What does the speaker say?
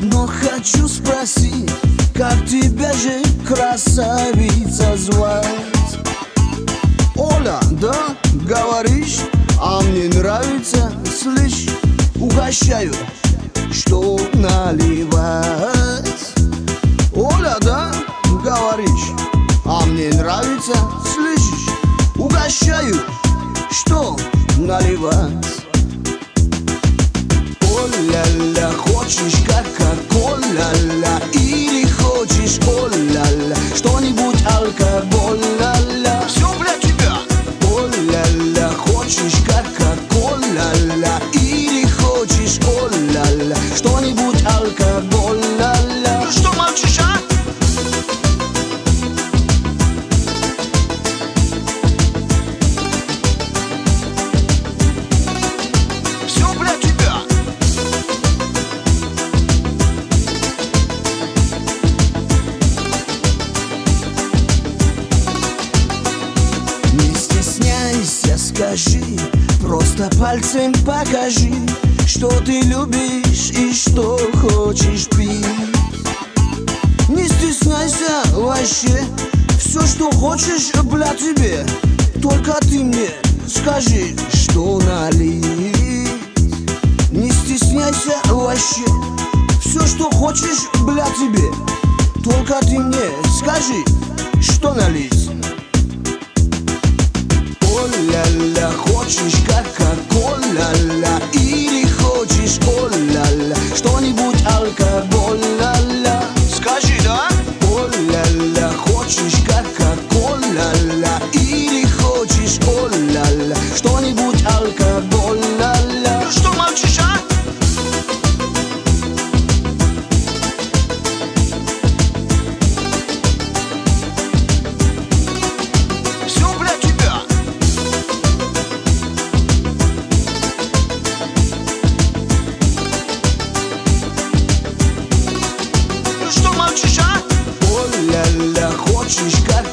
Но хочу спросить, как тебя же, красавица, звать? Оля, да, говоришь, а мне нравится, слышь, угощаю, что наливать. Оля, да, говоришь, а мне нравится, слышишь, угощаю, что наливать. О-ля-ля, хочешь кока-кола-ля, или хочешь о-ля-ля, что-нибудь алкоголь-ля-ля. Все для тебя. О-ля-ля, хочешь кока-кола-ля, или хочешь о-ля-ля, что-нибудь алкоголь-ля-ля. Ну что молчишь, а? Все для тебя. Не стесняйся, скажи, просто пальцем покажи, что ты любишь и что хочешь пить. Не стесняйся вообще, все, что хочешь, бля, тебе. Только ты мне скажи, что налить. Не стесняйся вообще, все, что хочешь, бля, тебе. Только ты мне скажи, что налить. О-ля-ля, хочешь кока-кола-ля, или хочешь о-ля-ля, что-нибудь алкоголь-ля-ля. Скажи, да? О-ля-ля, хочешь кока-кола-ля, или хочешь о-ля-ля, что-нибудь алкоголь-ля-ля. Ну что молчишь, а? Все для тебя. Ну что молчишь, а? О-ля-ля, хочешь как